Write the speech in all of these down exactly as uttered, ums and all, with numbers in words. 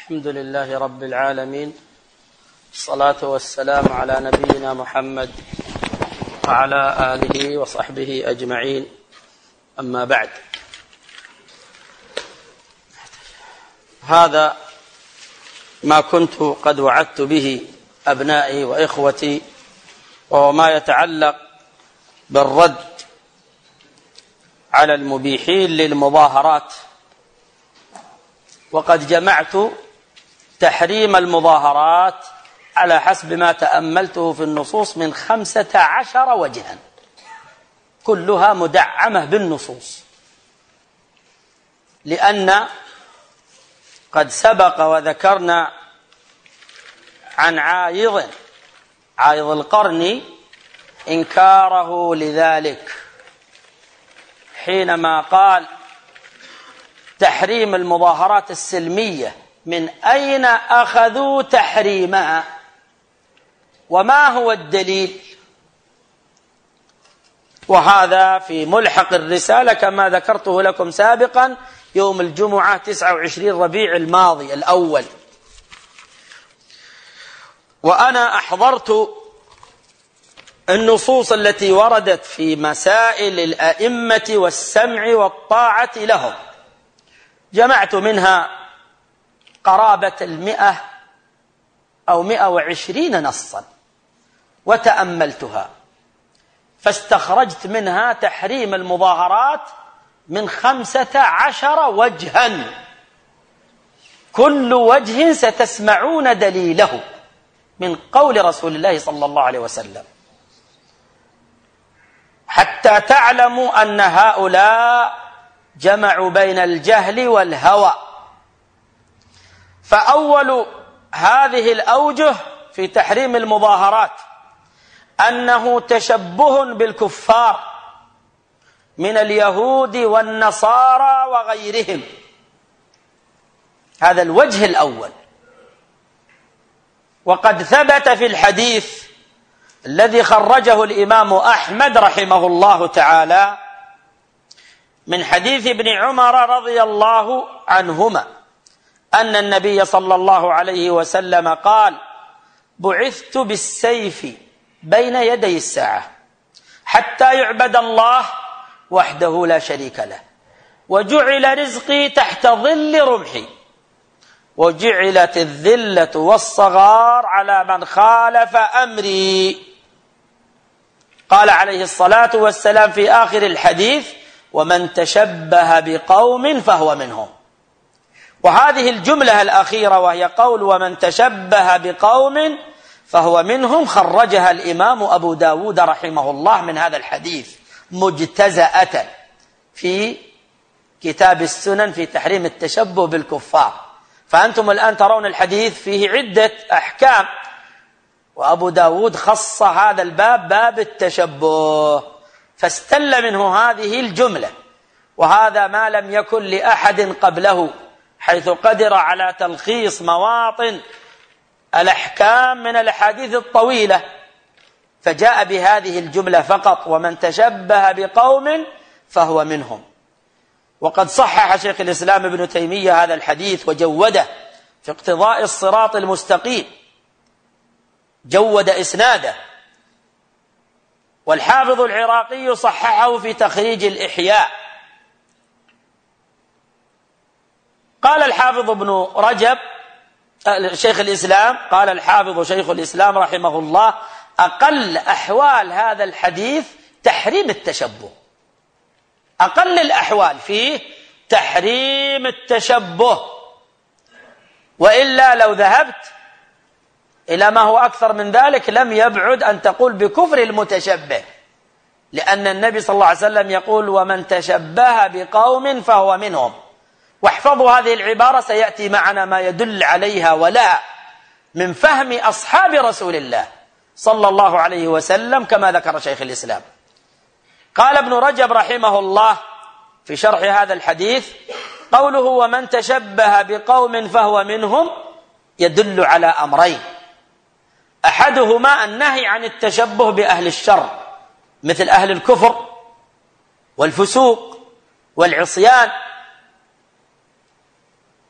الحمد لله رب العالمين، الصلاة والسلام على نبينا محمد وعلى آله وصحبه أجمعين، أما بعد. هذا ما كنت قد وعدت به أبنائي وإخوتي، وهو ما يتعلق بالرد على المبيحين للمظاهرات. وقد جمعت تحريم المظاهرات على حسب ما تأملته في النصوص من خمسة عشر وجها، كلها مدعمة بالنصوص، لأن قد سبق وذكرنا عن عايض عايض القرن إنكاره لذلك حينما قال: تحريم المظاهرات السلمية، من أين أخذوا تحريمها وما هو الدليل؟ وهذا في ملحق الرسالة كما ذكرته لكم سابقا يوم الجمعة تسعة وعشرين ربيع الماضي الأول. وأنا أحضرت النصوص التي وردت في مسائل الأئمة والسمع والطاعة لهم، جمعت منها قرابة المئة أو مئة وعشرين نصا وتأملتها، فاستخرجت منها تحريم المظاهرات من خمسة عشر وجها، كل وجه ستسمعون دليله من قول رسول الله صلى الله عليه وسلم، حتى تعلموا أن هؤلاء جمعوا بين الجهل والهوى. فأول هذه الأوجه في تحريم المظاهرات أنه تشبه بالكفار من اليهود والنصارى وغيرهم، هذا الوجه الأول. وقد ثبت في الحديث الذي خرجه الإمام أحمد رحمه الله تعالى من حديث ابن عمر رضي الله عنهما أن النبي صلى الله عليه وسلم قال: بعثت بالسيف بين يدي الساعة حتى يعبد الله وحده لا شريك له، وجعل رزقي تحت ظل رمحي، وجعلت الذلة والصغار على من خالف أمري. قال عليه الصلاة والسلام في آخر الحديث: ومن تشبه بقوم فهو منهم. وهذه الجملة الأخيرة وهي قول ومن تشبه بقوم فهو منهم خرجها الإمام أبو داود رحمه الله من هذا الحديث مجتزأة في كتاب السنن في تحريم التشبه بالكفار. فأنتم الآن ترون الحديث فيه عدة أحكام، وأبو داود خص هذا الباب باب التشبه، فاستل منه هذه الجملة، وهذا ما لم يكن لأحد قبله، حيث قدر على تلخيص مواطن الأحكام من الأحاديث الطويلة، فجاء بهذه الجملة فقط: ومن تشبه بقوم فهو منهم. وقد صحح شيخ الإسلام ابن تيمية هذا الحديث وجوده في اقتضاء الصراط المستقيم، جود إسناده. والحافظ العراقي صححه في تخريج الإحياء. قال الحافظ ابن رجب شيخ الإسلام قال الحافظ شيخ الإسلام رحمه الله: أقل أحوال هذا الحديث تحريم التشبه، أقل الأحوال فيه تحريم التشبه، وإلا لو ذهبت إلى ما هو أكثر من ذلك لم يبعد أن تقول بكفر المتشبه، لأن النبي صلى الله عليه وسلم يقول: ومن تشبه بقوم فهو منهم. واحفظوا هذه العبارة، سيأتي معنا ما يدل عليها ولا من فهم أصحاب رسول الله صلى الله عليه وسلم كما ذكر شيخ الإسلام. قال ابن رجب رحمه الله في شرح هذا الحديث: قوله ومن تشبه بقوم فهو منهم يدل على أمرين: أحدهما النهي عن التشبه بأهل الشر مثل أهل الكفر والفسوق والعصيان،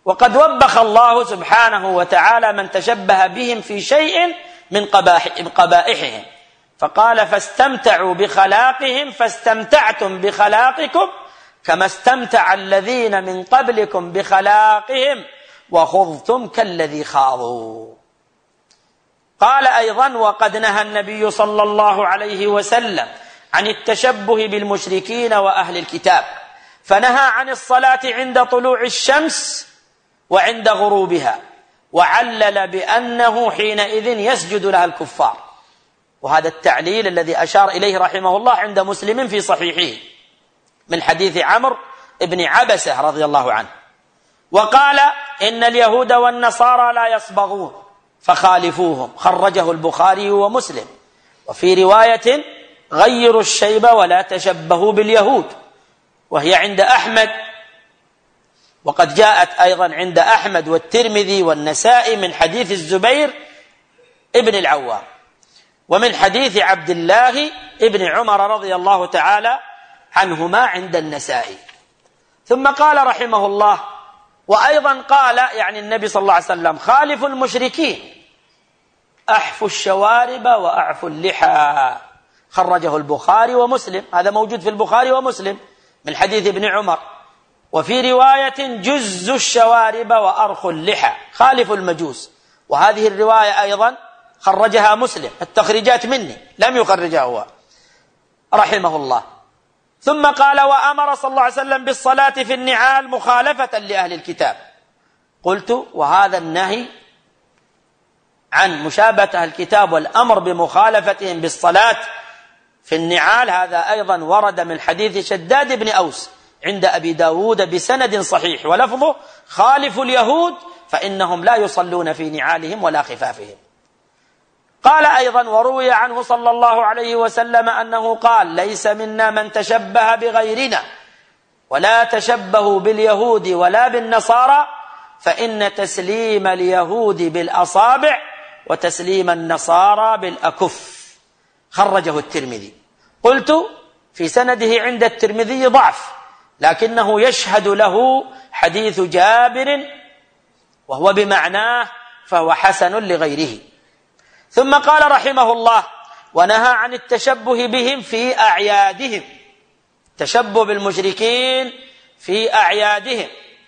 وقد وبخ الله سبحانه وتعالى من تشبه بهم في شيء من قبائحهم، فقال فاستمتعوا بخلاقهم فاستمتعتم بخلاقكم كما استمتع الذين من قبلكم بخلاقهم وخضتم كالذي خاضوا. قال أيضا وقد نهى النبي صلى الله عليه وسلم عن التشبه بالمشركين وأهل الكتاب، فنهى عن الصلاة عند طلوع الشمس وعند غروبها، وعلل بأنه حينئذ يسجد لها الكفار، وهذا التعليل الذي أشار إليه رحمه الله عند مسلم في صحيحه من حديث عمرو بن عبسة رضي الله عنه. وقال إن اليهود والنصارى لا يصبغون فخالفوهم، خرجه البخاري ومسلم. وفي رواية غيروا الشيب ولا تشبهوا باليهود، وهي عند أحمد، وقد جاءت أيضا عند أحمد والترمذي والنسائي من حديث الزبير ابن العوام، ومن حديث عبد الله ابن عمر رضي الله تعالى عنهما عند النسائي. ثم قال رحمه الله وأيضا قال يعني النبي صلى الله عليه وسلم خالفوا المشركين، أحفوا الشوارب وأعفوا اللحى، خرجه البخاري ومسلم، هذا موجود في البخاري ومسلم من حديث ابن عمر. وفي رواية جزوا الشوارب وأرخوا اللحى، خالفوا المجوس، وهذه الرواية أيضا خرجها مسلم، التخريجات مني لم يخرجها هو رحمه الله. ثم قال وأمر صلى الله عليه وسلم بالصلاة في النعال مخالفة لأهل الكتاب. قلت وهذا النهي عن مشابهة أهل الكتاب والأمر بمخالفتهم بالصلاة في النعال هذا أيضا ورد من حديث شداد بن أوس عند أبي داود بسند صحيح، ولفظه خالفوا اليهود فإنهم لا يصلون في نعالهم ولا خفافهم. قال أيضا وروي عنه صلى الله عليه وسلم أنه قال ليس منا من تشبه بغيرنا ولا تشبهوا باليهود ولا بالنصارى، فإن تسليم اليهود بالأصابع وتسليم النصارى بالأكف، خرجه الترمذي. قلت في سنده عند الترمذي ضعف، لكنه يشهد له حديث جابر وهو بمعناه فهو حسن لغيره. ثم قال رحمه الله ونهى عن التشبه بهم في أعيادهم، تشبه بالمشركين في أعيادهم،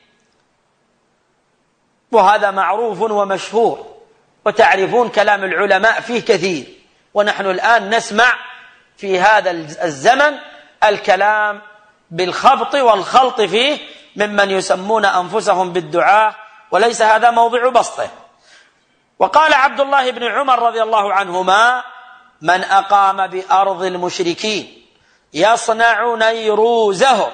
وهذا معروف ومشهور، وتعرفون كلام العلماء فيه كثير، ونحن الآن نسمع في هذا الزمن الكلام بالخبط والخلط فيه ممن يسمون أنفسهم بالدعاة، وليس هذا موضع بسطه. وقال عبد الله بن عمر رضي الله عنهما من أقام بأرض المشركين يصنع نيروزهم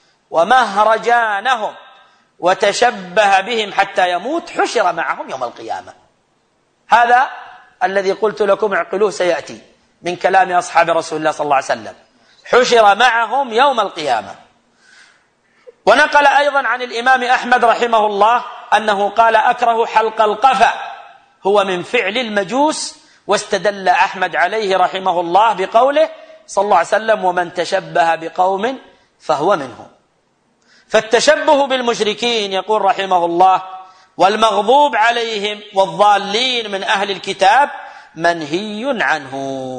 ومهرجانهم وتشبه بهم حتى يموت حشر معهم يوم القيامة. هذا الذي قلت لكم اعقلوه سيأتي من كلام أصحاب رسول الله صلى الله عليه وسلم، حشر معهم يوم القيامة. ونقل أيضا عن الإمام أحمد رحمه الله أنه قال أكره حلق القفا هو من فعل المجوس، واستدل أحمد عليه رحمه الله بقوله صلى الله عليه وسلم ومن تشبه بقوم فهو منهم. فالتشبه بالمشركين يقول رحمه الله والمغضوب عليهم والضالين من أهل الكتاب منهي عنه،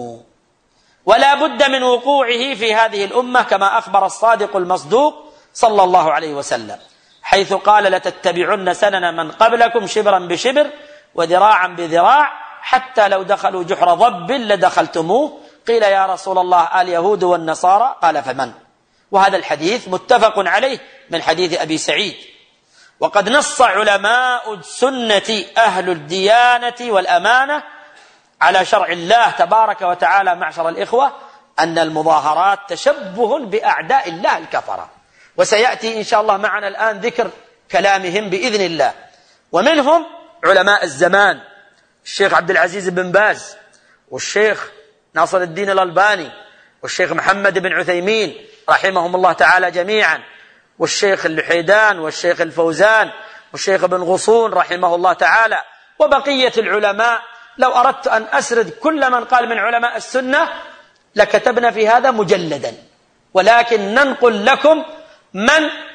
ولا بد من وقوعه في هذه الأمة كما أخبر الصادق المصدوق صلى الله عليه وسلم، حيث قال لتتبعن سنن من قبلكم شبرا بشبر وذراعا بذراع حتى لو دخلوا جحر ضب لدخلتموه. قيل يا رسول الله اليهود والنصارى؟ قال فمن؟ وهذا الحديث متفق عليه من حديث أبي سعيد. وقد نص علماء السنة أهل الديانة والأمانة على شرع الله تبارك وتعالى معشر الإخوة أن المظاهرات تشبه بأعداء الله الكفرة، وسيأتي إن شاء الله معنا الآن ذكر كلامهم بإذن الله. ومنهم علماء الزمان الشيخ عبد العزيز بن باز والشيخ ناصر الدين الألباني والشيخ محمد بن عثيمين رحمهم الله تعالى جميعا، والشيخ اللحيدان والشيخ الفوزان والشيخ ابن غصون رحمه الله تعالى، وبقية العلماء. لو أردت أن أسرد كل من قال من علماء السنة لكتبنا في هذا مجلدا، ولكن ننقل لكم من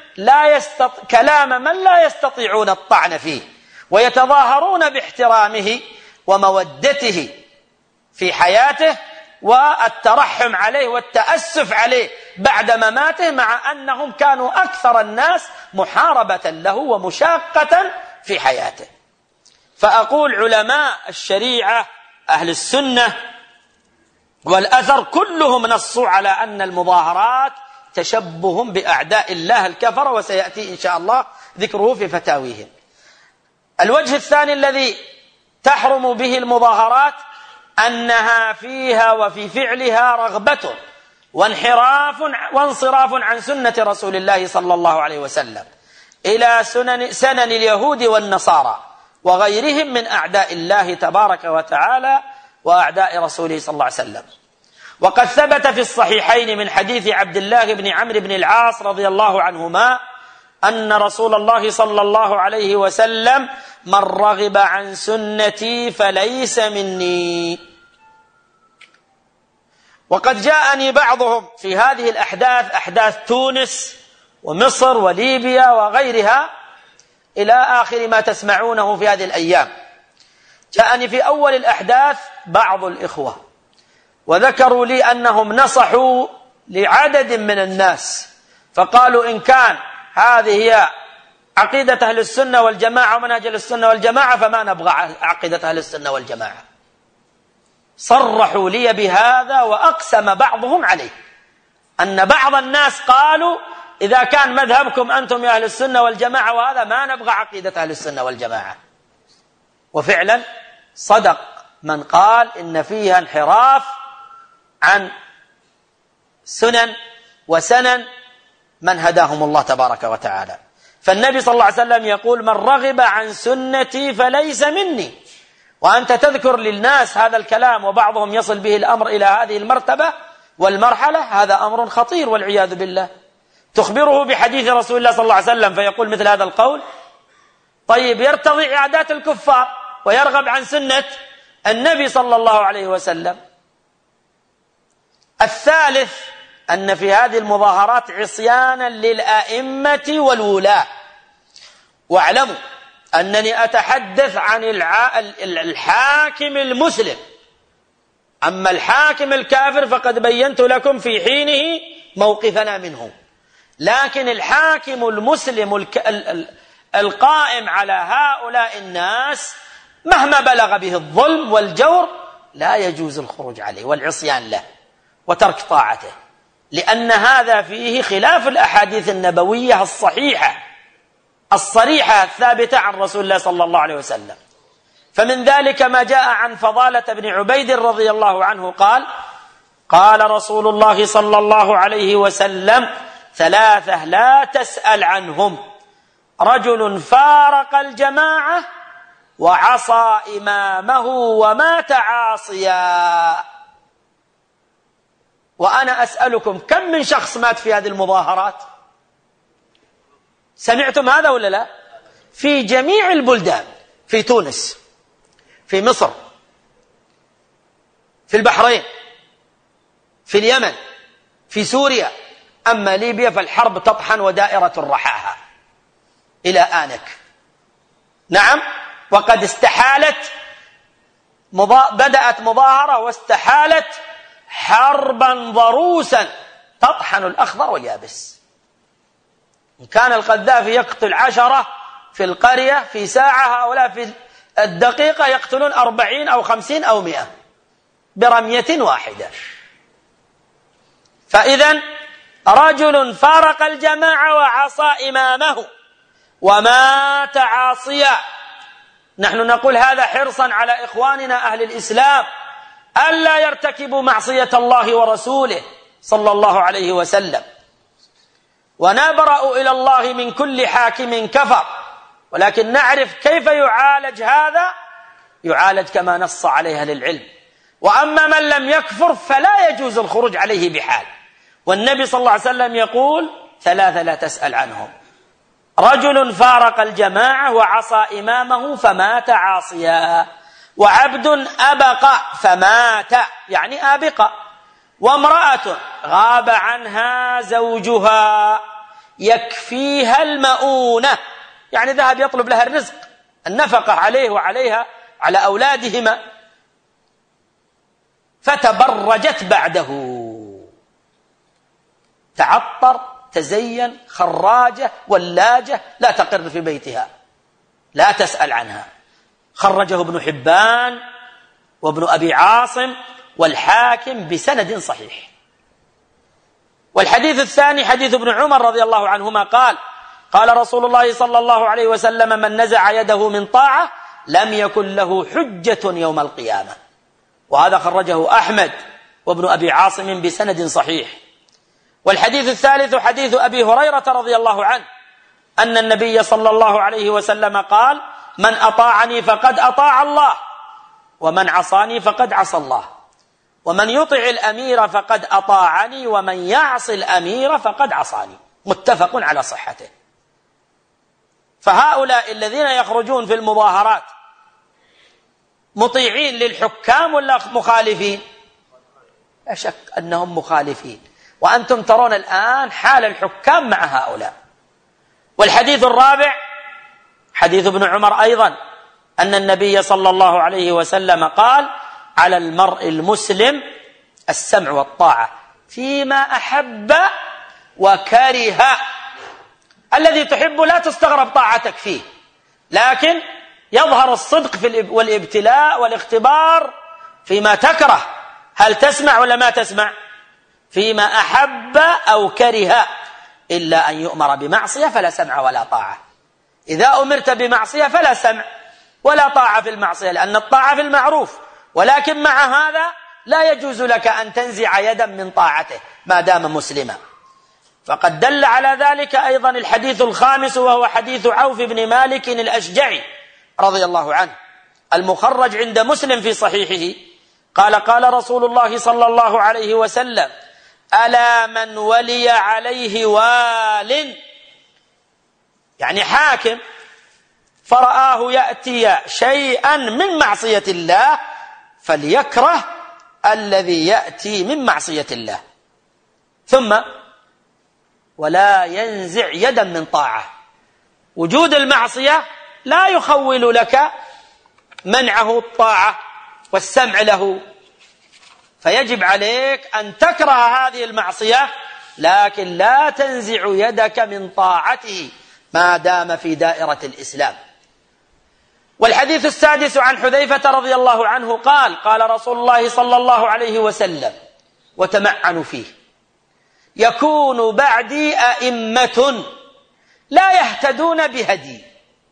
لا يستط... كلام من لا يستطيعون الطعن فيه، ويتظاهرون باحترامه ومودته في حياته والترحم عليه والتأسف عليه بعد مماته، مع أنهم كانوا أكثر الناس محاربة له ومشاقة في حياته. فأقول علماء الشريعة أهل السنة والأثر كلهم نصوا على أن المظاهرات تشبه بأعداء الله الكفر، وسيأتي إن شاء الله ذكره في فتاويهم. الوجه الثاني الذي تحرم به المظاهرات أنها فيها وفي فعلها رغبة وانحراف وانصراف عن سنة رسول الله صلى الله عليه وسلم إلى سنن, سنن اليهود والنصارى وغيرهم من أعداء الله تبارك وتعالى وأعداء رسوله صلى الله عليه وسلم. وقد ثبت في الصحيحين من حديث عبد الله بن عمرو بن العاص رضي الله عنهما أن رسول الله صلى الله عليه وسلم: من رغب عن سنتي فليس مني. وقد جاءني بعضهم في هذه الأحداث، أحداث تونس ومصر وليبيا وغيرها إلى آخر ما تسمعونه في هذه الأيام، جاءني في أول الأحداث بعض الإخوة وذكروا لي أنهم نصحوا لعدد من الناس فقالوا: إن كان هذه هي عقيدة أهل السنة والجماعة ومنهج أهل السنة والجماعة فما نبغى عقيدة أهل السنة والجماعة. صرحوا لي بهذا، وأقسم بعضهم عليه أن بعض الناس قالوا: إذا كان مذهبكم أنتم يا أهل السنة والجماعة وهذا ما نبغى عقيدة أهل السنة والجماعة. وفعلا صدق من قال إن فيها انحراف عن سنن وسنن من هداهم الله تبارك وتعالى. فالنبي صلى الله عليه وسلم يقول: من رغب عن سنتي فليس مني. وأنت تذكر للناس هذا الكلام وبعضهم يصل به الأمر إلى هذه المرتبة والمرحلة، هذا أمر خطير والعياذ بالله. تخبره بحديث رسول الله صلى الله عليه وسلم فيقول مثل هذا القول؟ طيب، يرتضي عادات الكفار ويرغب عن سنة النبي صلى الله عليه وسلم. الثالث أن في هذه المظاهرات عصيانا للأئمة والولاة. واعلموا أنني أتحدث عن الحاكم المسلم، أما الحاكم الكافر فقد بينت لكم في حينه موقفنا منه. لكن الحاكم المسلم القائم على هؤلاء الناس مهما بلغ به الظلم والجور لا يجوز الخروج عليه والعصيان له وترك طاعته، لأن هذا فيه خلاف الأحاديث النبوية الصحيحة الصريحة الثابتة عن رسول الله صلى الله عليه وسلم. فمن ذلك ما جاء عن فضالة بن عبيد رضي الله عنه قال: قال رسول الله صلى الله عليه وسلم: ثلاثة لا تسأل عنهم: رجل فارق الجماعة وعصى إمامه ومات عاصيا. وأنا أسألكم: كم من شخص مات في هذه المظاهرات؟ سمعتم هذا ولا لا؟ في جميع البلدان، في تونس، في مصر، في البحرين، في اليمن، في سوريا. أما ليبيا فالحرب تطحن ودائرة رحاها إلى آنك. نعم، وقد استحالت مضا... بدأت مظاهرة واستحالت حربا ضروسا تطحن الأخضر واليابس. إن كان القذافي يقتل عشرة في القرية في ساعة، هؤلاء في الدقيقة يقتلون أربعين أو خمسين أو مئة برمية واحدة. فإذن رجل فارق الجماعة وعصى إمامه ومات عاصيا. نحن نقول هذا حرصا على إخواننا أهل الإسلام ألا يرتكبوا معصية الله ورسوله صلى الله عليه وسلم. ونبرأ إلى الله من كل حاكم كفر، ولكن نعرف كيف يعالج هذا. يعالج كما نص عليه أهل العلم. وأما من لم يكفر فلا يجوز الخروج عليه بحال. والنبي صلى الله عليه وسلم يقول: ثلاثة لا تسأل عنهم: رجل فارق الجماعة وعصى إمامه فمات عاصيا، وعبد أبق فمات يعني آبق، وامرأة غاب عنها زوجها يكفيها المؤونة، يعني ذهب يطلب لها الرزق، النفقة عليه وعليها على أولادهما، فتبرجت بعده، تعطر، تزين، خراجة ولاجة، لا تقر في بيتها، لا تسأل عنها. خرجه ابن حبان وابن أبي عاصم والحاكم بسند صحيح. والحديث الثاني حديث ابن عمر رضي الله عنهما قال: قال رسول الله صلى الله عليه وسلم: من نزع يده من طاعة لم يكن له حجة يوم القيامة. وهذا خرجه أحمد وابن أبي عاصم بسند صحيح. والحديث الثالث حديث أبي هريرة رضي الله عنه أن النبي صلى الله عليه وسلم قال: من أطاعني فقد أطاع الله، ومن عصاني فقد عصى الله، ومن يطع الأمير فقد أطاعني، ومن يعص الأمير فقد عصاني. متفق على صحته. فهؤلاء الذين يخرجون في المظاهرات مطيعين للحكام ولا مخالفين؟ لا شك أنهم مخالفين، وأنتم ترون الآن حال الحكام مع هؤلاء. والحديث الرابع حديث ابن عمر أيضا أن النبي صلى الله عليه وسلم قال: على المرء المسلم السمع والطاعة فيما أحب وكره. الذي تحب لا تستغرب طاعتك فيه، لكن يظهر الصدق في والابتلاء والاختبار فيما تكره. هل تسمع ولا ما تسمع؟ فيما أحب أو كره، إلا أن يؤمر بمعصية فلا سمع ولا طاعة. إذا أمرت بمعصية فلا سمع ولا طاعة في المعصية، لأن الطاعة في المعروف، ولكن مع هذا لا يجوز لك أن تنزع يدا من طاعته ما دام مسلما. فقد دل على ذلك أيضا الحديث الخامس، وهو حديث عوف بن مالك الأشجعي رضي الله عنه المخرج عند مسلم في صحيحه قال: قال رسول الله صلى الله عليه وسلم: ألا من ولي عليه وال، يعني حاكم، فرآه يأتي شيئا من معصية الله فليكره الذي يأتي من معصية الله، ثم ولا ينزع يدا من طاعة. وجود المعصية لا يخول لك منعه الطاعة والسمع له، فيجب عليك أن تكره هذه المعصية، لكن لا تنزع يدك من طاعته ما دام في دائرة الإسلام. والحديث السادس عن حذيفة رضي الله عنه قال: قال رسول الله صلى الله عليه وسلم، وتمعن فيه: يكون بعدي أئمة لا يهتدون بهدي.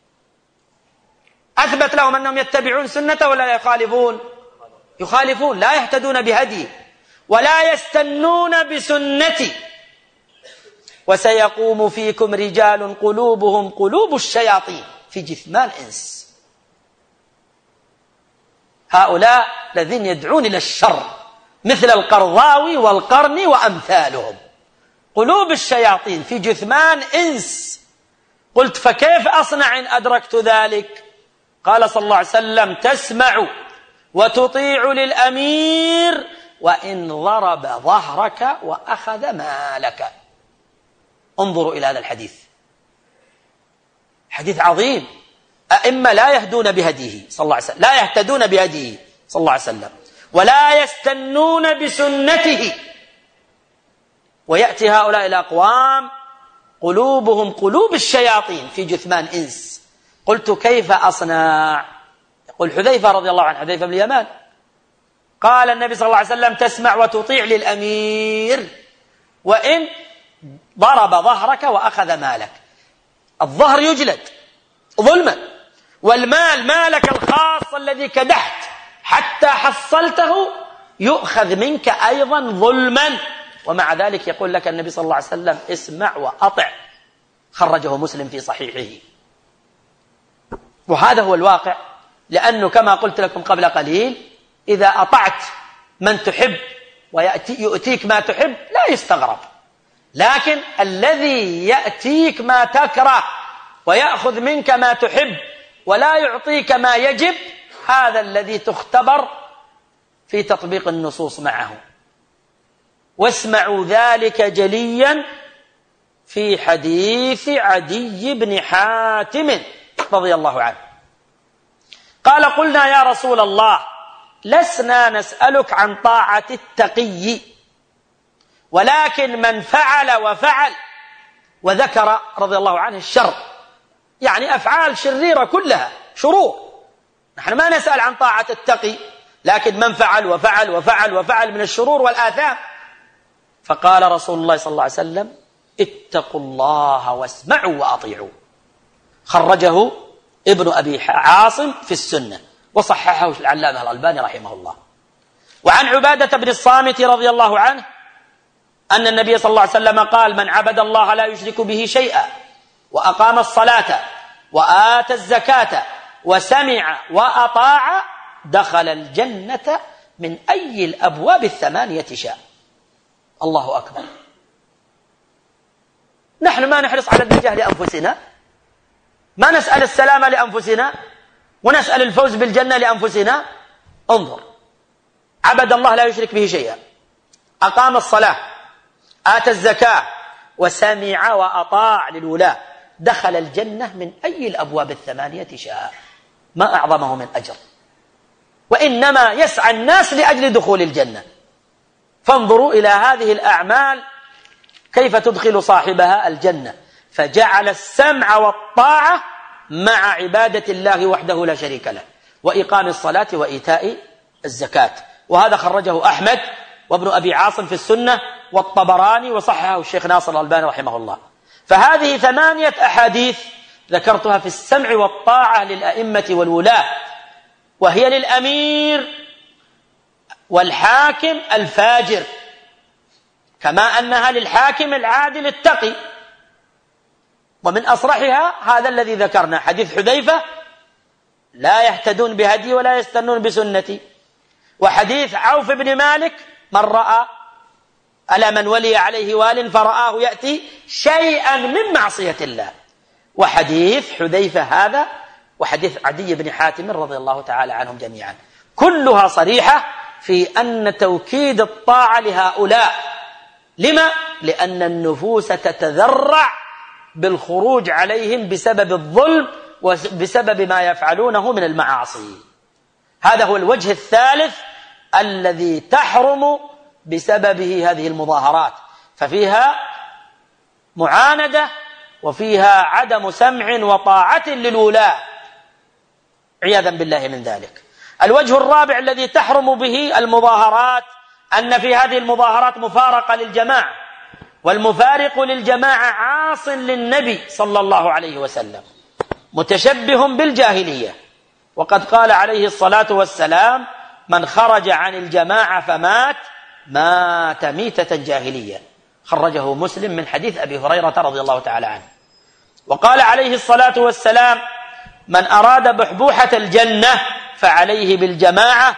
أثبت لهم أنهم يتبعون سنته ولا لا يخالفون؟ يخالفون، لا يهتدون بهدي ولا يستنون بسنتي. وسيقوم فيكم رجال قلوبهم قلوب الشياطين في جثمان إنس. هؤلاء الذين يدعون إلى الشر مثل القرضاوي والقرني وأمثالهم، قلوب الشياطين في جثمان إنس. قلت: فكيف أصنع إن أدركت ذلك؟ قال صلى الله عليه وسلم: تسمع وتطيع للأمير وإن ضرب ظهرك وأخذ مالك. انظروا إلى هذا الحديث، حديث عظيم. أئمة لا يهدون بهديه صلى الله عليه وسلم، لا يهتدون بهديه صلى الله عليه وسلم، ولا يستنون بسنته. ويأتي هؤلاء الأقوام قلوبهم قلوب الشياطين في جثمان إنس. قلت: كيف أصنع؟ يقول حذيفة رضي الله عنه، حذيفة بن اليمان، قال النبي صلى الله عليه وسلم: تسمع وتطيع للأمير وإن ضرب ظهرك وأخذ مالك. الظهر يجلد ظلما، والمال مالك الخاص الذي كدحت حتى حصلته يؤخذ منك أيضا ظلما. ومع ذلك يقول لك النبي صلى الله عليه وسلم: اسمع وأطع. خرجه مسلم في صحيحه. وهذا هو الواقع، لأنه كما قلت لكم قبل قليل، إذا أطعت من تحب ويأتيك ما تحب لا يستغرب، لكن الذي يأتيك ما تكره ويأخذ منك ما تحب ولا يعطيك ما يجب، هذا الذي تختبر في تطبيق النصوص معه. واسمعوا ذلك جليا في حديث عدي بن حاتم رضي الله عنه قال: قلنا يا رسول الله لسنا نسألك عن طاعة التقي، ولكن من فعل وفعل، وذكر رضي الله عنه الشر، يعني أفعال شريرة كلها شرور. نحن ما نسأل عن طاعة التقي، لكن من فعل وفعل وفعل وفعل من الشرور والآثام. فقال رسول الله صلى الله عليه وسلم: اتقوا الله واسمعوا وأطيعوا. خرجه ابن أبي عاصم في السنة، وصححه العلامة الألباني رحمه الله. وعن عبادة بن الصامت رضي الله عنه أن النبي صلى الله عليه وسلم قال: من عبد الله لا يشرك به شيئا وأقام الصلاة وآتى الزكاة وسمع وأطاع دخل الجنة من أي الأبواب الثمانية شاء. الله أكبر. نحن ما نحرص على النجاة لأنفسنا، ما نسأل السلامة لأنفسنا، ونسأل الفوز بالجنة لأنفسنا. انظر، عبد الله لا يشرك به شيئا، أقام الصلاة، آتى الزكاة، وسمع وأطاع للولاة، دخل الجنة من أي الأبواب الثمانية شاء. ما أعظمه من أجر، وإنما يسعى الناس لأجل دخول الجنة. فانظروا إلى هذه الأعمال كيف تدخل صاحبها الجنة. فجعل السمع والطاعة مع عبادة الله وحده لا شريك له، وإقام الصلاة وإيتاء الزكاة. وهذا خرجه أحمد وابن أبي عاصم في السنة والطبراني، وصححه الشيخ ناصر الألباني رحمه الله. فهذه ثمانية أحاديث ذكرتها في السمع والطاعة للأئمة والولاة، وهي للأمير والحاكم الفاجر، كما أنها للحاكم العادل التقي. ومن أصرحها هذا الذي ذكرنا، حديث حذيفة: لا يهتدون بهدي ولا يستنون بسنتي. وحديث عوف بن مالك: من رأى ألا من ولي عليه وال فرآه يأتي شيئا من معصية الله. وحديث حذيفة هذا، وحديث عدي بن حاتم رضي الله تعالى عنهم جميعا، كلها صريحة في أن توكيد الطاعة لهؤلاء. لما؟ لأن النفوس تتذرع بالخروج عليهم بسبب الظلم وبسبب ما يفعلونه من المعاصي. هذا هو الوجه الثالث الذي تحرم بسببه هذه المظاهرات، ففيها معاندة وفيها عدم سمع وطاعة للولاة عياذا بالله من ذلك. الوجه الرابع الذي تحرم به المظاهرات أن في هذه المظاهرات مفارقة للجماعة، والمفارق للجماعة عاص للنبي صلى الله عليه وسلم، متشبه بالجاهلية. وقد قال عليه الصلاة والسلام: من خرج عن الجماعة فمات مات ميتة جاهلية. خرجه مسلم من حديث أبي هريرة رضي الله تعالى عنه. وقال عليه الصلاة والسلام: من أراد بحبوحة الجنة فعليه بالجماعة.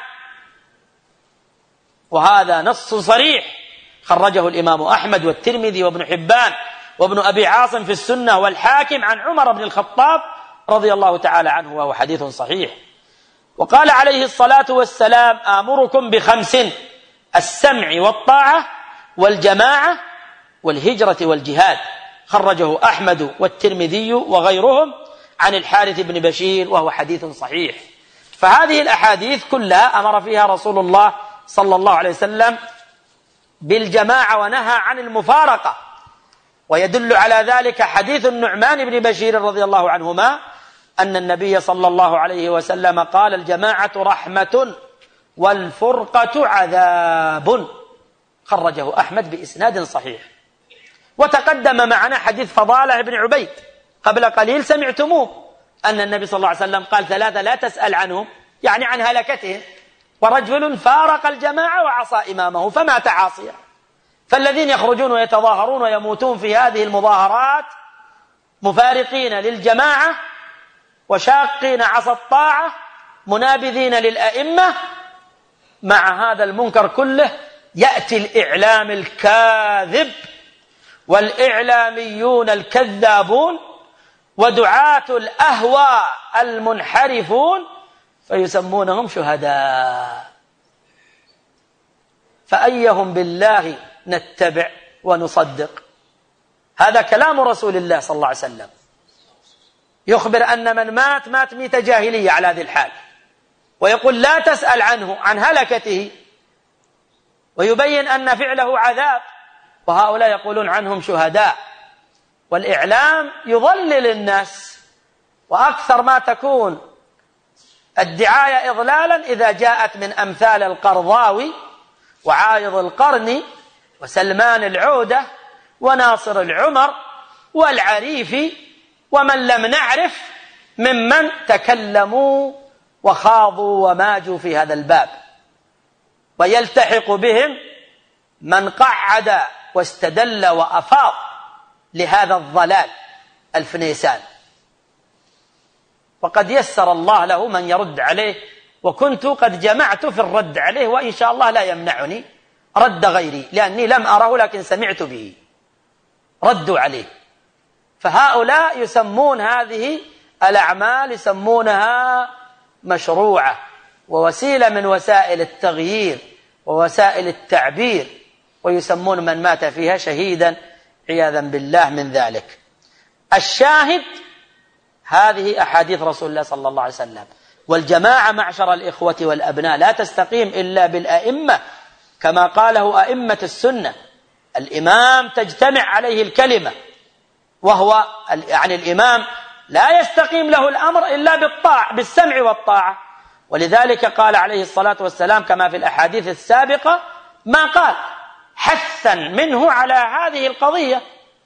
وهذا نص صريح خرجه الإمام أحمد والترمذي وابن حبان وابن أبي عاصم في السنة والحاكم عن عمر بن الخطاب رضي الله تعالى عنه، وهو حديث صحيح. وقال عليه الصلاة والسلام: آمركم بخمس: السمع والطاعة والجماعة والهجرة والجهاد. خرجه أحمد والترمذي وغيرهم عن الحارث بن بشير، وهو حديث صحيح. فهذه الأحاديث كلها أمر فيها رسول الله صلى الله عليه وسلم بالجماعة ونهى عن المفارقة. ويدل على ذلك حديث النعمان بن بشير رضي الله عنهما أن النبي صلى الله عليه وسلم قال: الجماعة رحمة والفرقة عذاب. خرجه أحمد بإسناد صحيح. وتقدم معنا حديث فضالة بن عبيد قبل قليل، سمعتموه، أن النبي صلى الله عليه وسلم قال: ثلاثة لا تسأل عنهم، يعني عن هلكتهم: ورجل فارق الجماعة وعصى إمامه فمات عاصيا. فالذين يخرجون ويتظاهرون ويموتون في هذه المظاهرات مفارقين للجماعة وشاقين عصى الطاعة منابذين للأئمة، مع هذا المنكر كله يأتي الإعلام الكاذب والإعلاميون الكذابون ودعاة الأهواء المنحرفون فيسمونهم شهداء. فأيهم بالله نتبع ونصدق؟ هذا كلام رسول الله صلى الله عليه وسلم، يخبر أن من مات مات ميتة جاهلية على هذه الحال، ويقول لا تسأل عنه عن هلكته، ويبين أن فعله عذاب، وهؤلاء يقولون عنهم شهداء. والإعلام يضلل الناس، وأكثر ما تكون الدعاية إضلالا إذا جاءت من أمثال القرضاوي وعايض القرني وسلمان العودة وناصر العمر والعريفي ومن لم نعرف ممن تكلموا وخاضوا وماجوا في هذا الباب، ويلتحق بهم من قعد واستدل وأفاض لهذا الضلال الفنيسان، وقد يسر الله له من يرد عليه، وكنت قد جمعت في الرد عليه، وإن شاء الله لا يمنعني رد غيري، لأني لم أره لكن سمعت به، ردوا عليه. فهؤلاء يسمون هذه الأعمال يسمونها مشروعة ووسيلة من وسائل التغيير ووسائل التعبير، ويسمون من مات فيها شهيدا عياذا بالله من ذلك. الشاهد هذه أحاديث رسول الله صلى الله عليه وسلم. والجماعة معشر الإخوة والأبناء لا تستقيم إلا بالأئمة، كما قاله أئمة السنة. الإمام تجتمع عليه الكلمة، وهو يعني الإمام لا يستقيم له الأمر إلا بالطاعة بالسمع والطاعة. ولذلك قال عليه الصلاة والسلام كما في الأحاديث السابقة ما قال، حثا منه على هذه القضية.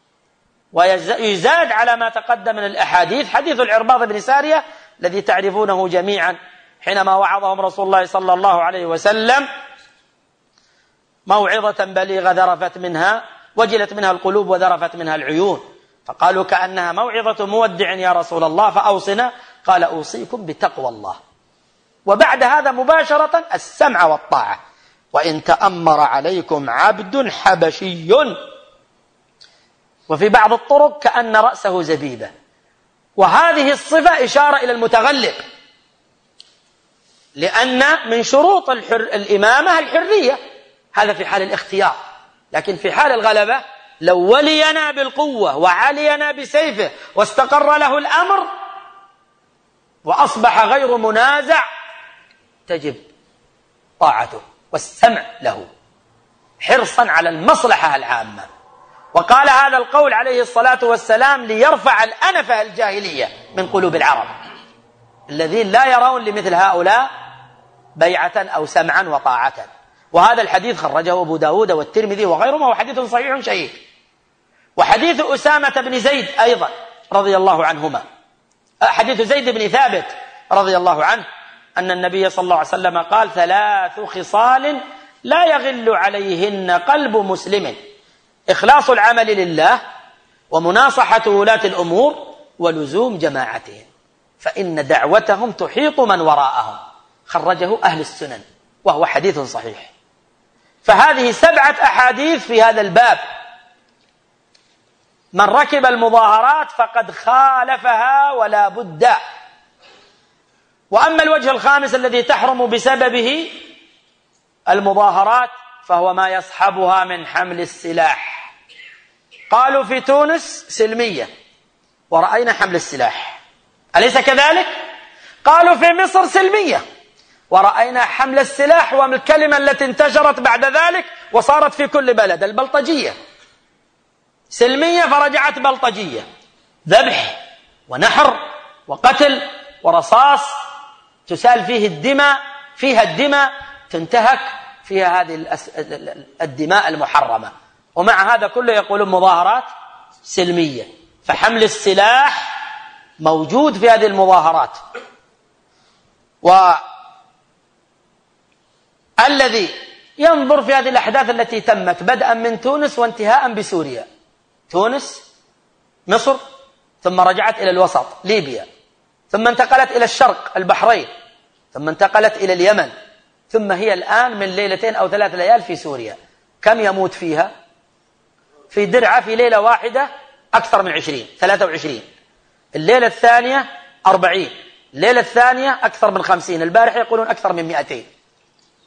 ويزاد على ما تقدم من الأحاديث حديث العرباض بن سارية الذي تعرفونه جميعا، حينما وعظهم رسول الله صلى الله عليه وسلم موعظة بليغة ذرفت منها وجلت منها القلوب وذرفت منها العيون، فقالوا كأنها موعظة مودع يا رسول الله فأوصنا، قال أوصيكم بتقوى الله. وبعد هذا مباشرة السمع والطاعة. وإن تأمر عليكم عبد حبشي، وفي بعض الطرق كأن رأسه زبيبة، وهذه الصفة إشارة إلى المتغلب، لأن من شروط الحر الإمامة الحرية، هذا في حال الاختيار. لكن في حال الغلبة لو ولينا بالقوة وعلينا بسيفه واستقر له الأمر وأصبح غير منازع تجب طاعته والسمع له حرصا على المصلحة العامة. وقال هذا القول عليه الصلاة والسلام ليرفع الأنفة الجاهلية من قلوب العرب الذين لا يرون لمثل هؤلاء بيعة أو سمعا وطاعة. وهذا الحديث خرجه أبو داود والترمذي وغيرهما، وحديث صحيح شهيد. وحديث أسامة بن زيد أيضا رضي الله عنهما، حديث زيد بن ثابت رضي الله عنه أن النبي صلى الله عليه وسلم قال: ثلاث خصال لا يغل عليهن قلب مسلم: إخلاص العمل لله، ومناصحة ولاة الأمور، ولزوم جماعتهم، فإن دعوتهم تحيط من وراءهم. خرجه أهل السنن وهو حديث صحيح. فهذه سبعة أحاديث في هذا الباب. من ركب المظاهرات فقد خالفها ولا بد. وأما الوجه الخامس الذي تحرم بسببه المظاهرات فهو ما يصحبها من حمل السلاح. قالوا في تونس سلمية ورأينا حمل السلاح، أليس كذلك؟ قالوا في مصر سلمية ورأينا حمل السلاح، والكلمة التي انتشرت بعد ذلك وصارت في كل بلد البلطجية. سلمية فرجعت بلطجية، ذبح ونحر وقتل ورصاص تسال فيه الدماء، فيها الدماء تنتهك فيها هذه الدماء المحرمة. ومع هذا كله يقولون مظاهرات سلمية. فحمل السلاح موجود في هذه المظاهرات. والذي ينظر في هذه الأحداث التي تمت بدءا من تونس وانتهاء بسوريا، تونس، مصر، ثم رجعت إلى الوسط ليبيا، ثم انتقلت إلى الشرق البحرين، ثم انتقلت إلى اليمن، ثم هي الآن من ليلتين أو ثلاث ليال في سوريا. كم يموت فيها؟ في درعا في ليلة واحدة أكثر من عشرين، ثلاثة وعشرين. الليلة الثانية أربعين، الليلة الثانية أكثر من خمسين، البارحة يقولون أكثر من مئتين،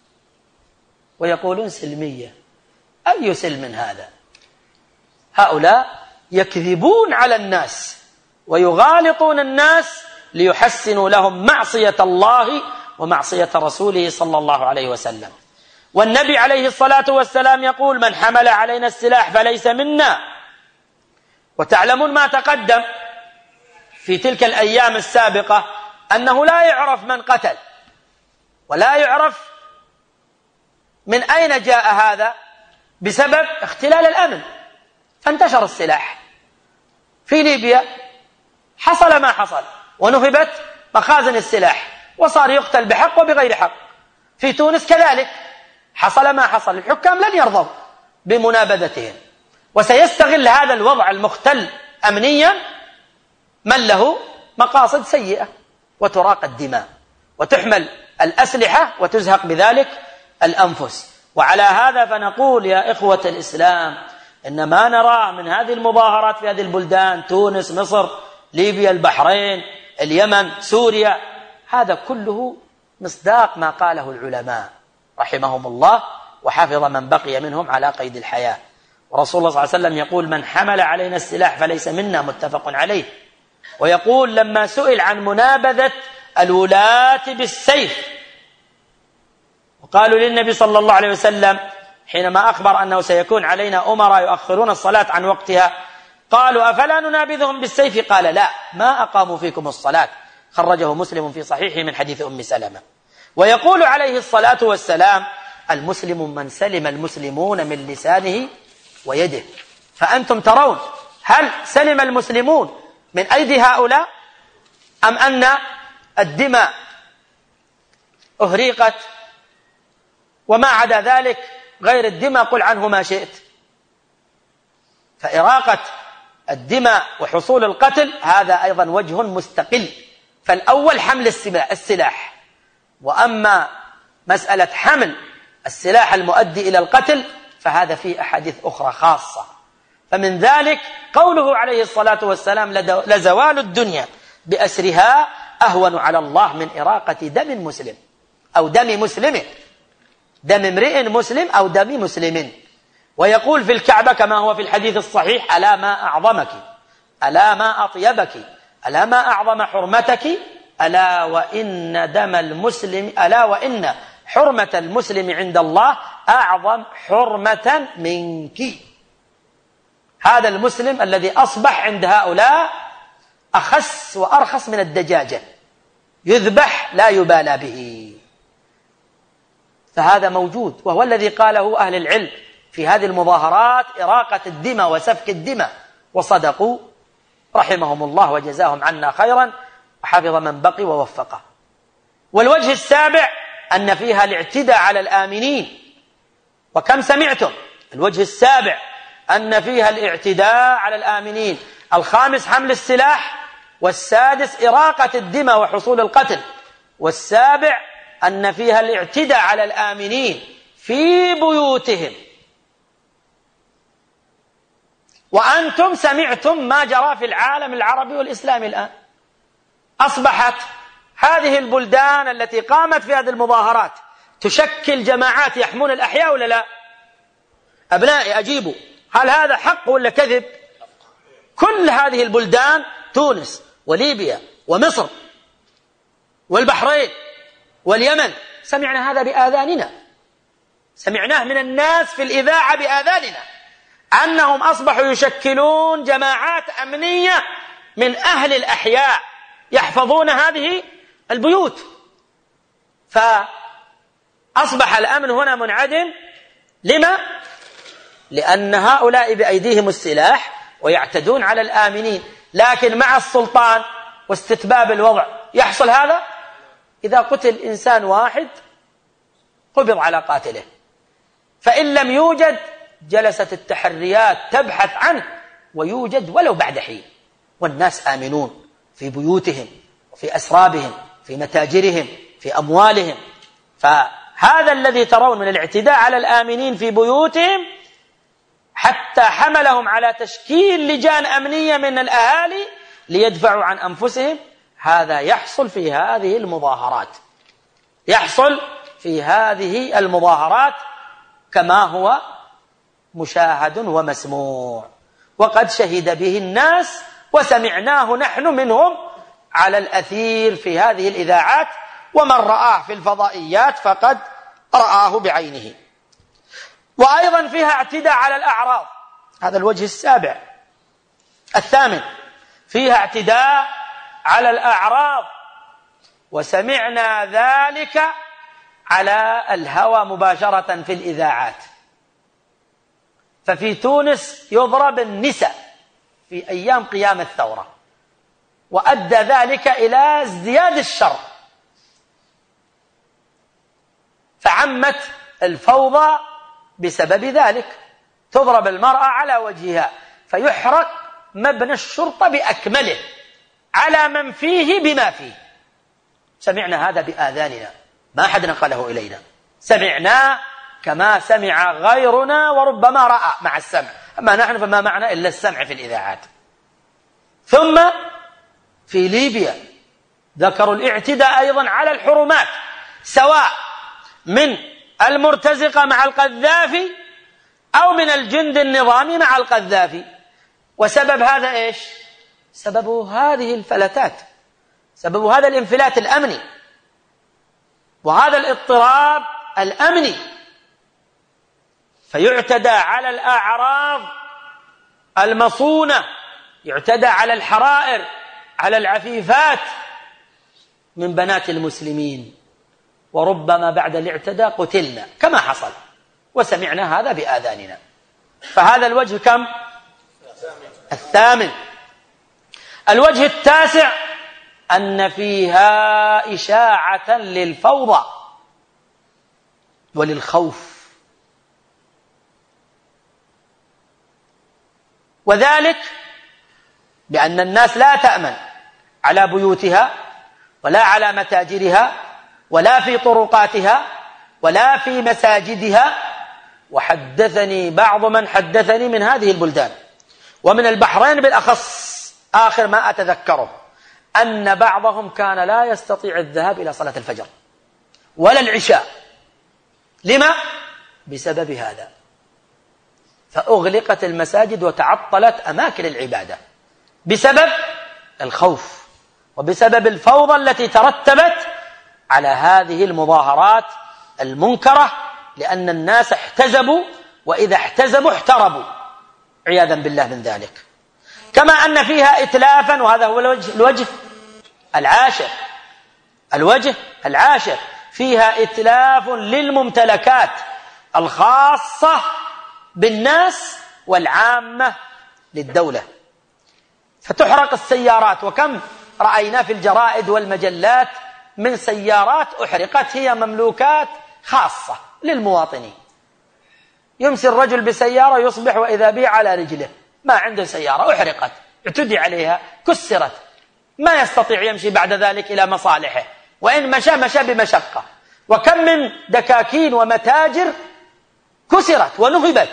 ويقولون سلمية. أي سلم هذا؟ هؤلاء يكذبون على الناس ويغالطون الناس ليحسنوا لهم معصية الله ومعصية رسوله صلى الله عليه وسلم. والنبي عليه الصلاة والسلام يقول: من حمل علينا السلاح فليس منا. وتعلمون ما تقدم في تلك الأيام السابقة أنه لا يعرف من قتل ولا يعرف من أين جاء هذا بسبب اختلال الأمن، فانتشر السلاح في ليبيا، حصل ما حصل ونهبت مخازن السلاح وصار يقتل بحق وبغير حق. في تونس كذلك حصل ما حصل، الحكام لن يرضوا بمنابذتهم، وسيستغل هذا الوضع المختل أمنيا من له مقاصد سيئة، وتراق الدماء وتحمل الأسلحة وتزهق بذلك الأنفس. وعلى هذا فنقول يا إخوة الإسلام إن ما نراه من هذه المظاهرات في هذه البلدان، تونس، مصر، ليبيا، البحرين، اليمن، سوريا، هذا كله مصداق ما قاله العلماء رحمهم الله وحفظ من بقي منهم على قيد الحياة. ورسول الله صلى الله عليه وسلم يقول: من حمل علينا السلاح فليس منا، متفق عليه. ويقول لما سئل عن منابذة الولاة بالسيف، وقالوا للنبي صلى الله عليه وسلم حينما أخبر أنه سيكون علينا أمراء يؤخرون الصلاة عن وقتها، قالوا: أفلا ننابذهم بالسيف؟ قال: لا، ما أقاموا فيكم الصلاة. خرجه مسلم في صحيحه من حديث أم سلمة. ويقول عليه الصلاة والسلام: المسلم من سلم المسلمون من لسانه ويده. فأنتم ترون هل سلم المسلمون من أيدي هؤلاء، أم أن الدماء أهريقت وما عدا ذلك غير الدماء قل عنه ما شئت؟ فإراقة الدماء وحصول القتل هذا أيضا وجه مستقل. فالأول حمل السلاح، وأما مسألة حمل السلاح المؤدي إلى القتل فهذا فيه أحاديث أخرى خاصة. فمن ذلك قوله عليه الصلاة والسلام: لزوال الدنيا بأسرها أهون على الله من إراقة دم مسلم أو دم مسلم، دم امرئ مسلم أو دم مسلم. ويقول في الكعبة كما هو في الحديث الصحيح: ألا ما أعظمك، ألا ما أطيبك، ألا ما أعظم حرمتك، ألا وإن دم المسلم ألا وإن حرمة المسلم عند الله أعظم حرمة منك. هذا المسلم الذي أصبح عند هؤلاء أخس وأرخص من الدجاجة، يذبح لا يبالى به. فهذا موجود، وهو الذي قاله أهل العلم في هذه المظاهرات: إراقة الدماء وسفك الدماء، وصدقوا رحمهم الله وجزاهم عنا خيرا وحفظ من بقي ووفقه. والوجه السابع أن فيها الاعتداء على الآمنين. وكم سمعتم؟ الوجه السابع أن فيها الاعتداء على الآمنين. الخامس حمل السلاح، والسادس إراقة الدماء وحصول القتل، والسابع أن فيها الاعتداء على الآمنين في بيوتهم. وأنتم سمعتم ما جرى في العالم العربي والإسلامي الآن. أصبحت هذه البلدان التي قامت في هذه المظاهرات تشكل جماعات يحمون الأحياء ولا لا؟ أبنائي أجيبوا، هل هذا حق ولا كذب؟ كل هذه البلدان، تونس وليبيا ومصر والبحرين واليمن، سمعنا هذا بآذاننا، سمعناه من الناس في الإذاعة بآذاننا، أنهم أصبحوا يشكلون جماعات أمنية من أهل الأحياء يحفظون هذه البيوت. فأصبح الأمن هنا منعدم. لما؟ لأن هؤلاء بأيديهم السلاح ويعتدون على الآمنين. لكن مع السلطان واستتباب الوضع يحصل هذا. إذا قتل إنسان واحد قبض على قاتله، فإن لم يوجد جلست التحريات تبحث عنه ويوجد ولو بعد حين، والناس آمنون في بيوتهم وفي أسرابهم في متاجرهم في أموالهم. فهذا الذي ترون من الاعتداء على الآمنين في بيوتهم حتى حملهم على تشكيل لجان أمنية من الأهالي ليدفعوا عن أنفسهم، هذا يحصل في هذه المظاهرات، يحصل في هذه المظاهرات كما هو مشاهد ومسموع. وقد شهد به الناس وسمعناه نحن منهم على الأثير في هذه الإذاعات، ومن رآه في الفضائيات فقد رآه بعينه. وأيضا فيها اعتداء على الأعراض، هذا الوجه السابع. الثامن فيها اعتداء على الأعراض، وسمعنا ذلك على الهوى مباشرة في الإذاعات. ففي تونس يضرب النساء في أيام قيام الثورة، وأدى ذلك إلى ازدياد الشر، فعمت الفوضى بسبب ذلك. تضرب المرأة على وجهها فيحرق مبنى الشرطة بأكمله على من فيه بما فيه. سمعنا هذا بآذاننا، ما أحد نقله إلينا، سمعنا كما سمع غيرنا وربما رأى مع السمع، أما نحن فما معنى إلا السمع في الإذاعات. ثم في ليبيا ذكروا الاعتداء أيضا على الحرمات، سواء من المرتزقة مع القذافي أو من الجند النظامي مع القذافي. وسبب هذا إيش؟ سبب هذه الفلتات، سبب هذا الانفلات الأمني وهذا الاضطراب الأمني. فيعتدى على الأعراض المصونة، يعتدى على الحرائر، على العفيفات من بنات المسلمين، وربما بعد الاعتداء قتلنا كما حصل، وسمعنا هذا بآذاننا. فهذا الوجه كم؟ الثامن. الوجه التاسع أن فيها إشاعة للفوضى وللخوف، وذلك بأن الناس لا تأمن على بيوتها ولا على متاجرها ولا في طرقاتها ولا في مساجدها. وحدثني بعض من حدثني من هذه البلدان ومن البحرين بالأخص آخر ما أتذكره، أن بعضهم كان لا يستطيع الذهاب إلى صلاة الفجر ولا العشاء. لما؟ بسبب هذا. فأغلقت المساجد وتعطلت أماكن العبادة بسبب الخوف وبسبب الفوضى التي ترتبت على هذه المظاهرات المنكرة، لأن الناس احتزبوا، وإذا احتزبوا احتربوا عياذا بالله من ذلك. كما أن فيها إتلافا، وهذا هو الوجه, الوجه العاشر. الوجه العاشر فيها إتلاف للممتلكات الخاصة بالناس والعامة للدولة، فتحرق السيارات. وكم رأينا في الجرائد والمجلات من سيارات أحرقت هي مملوكات خاصة للمواطنين. يمسي الرجل بسيارة يصبح وإذا به على رجله، ما عنده سيارة، أحرقت، اعتدي عليها، كسرت، ما يستطيع يمشي بعد ذلك إلى مصالحه، وإن مشى مشى بمشقة. وكم من دكاكين ومتاجر كسرت ونهبت،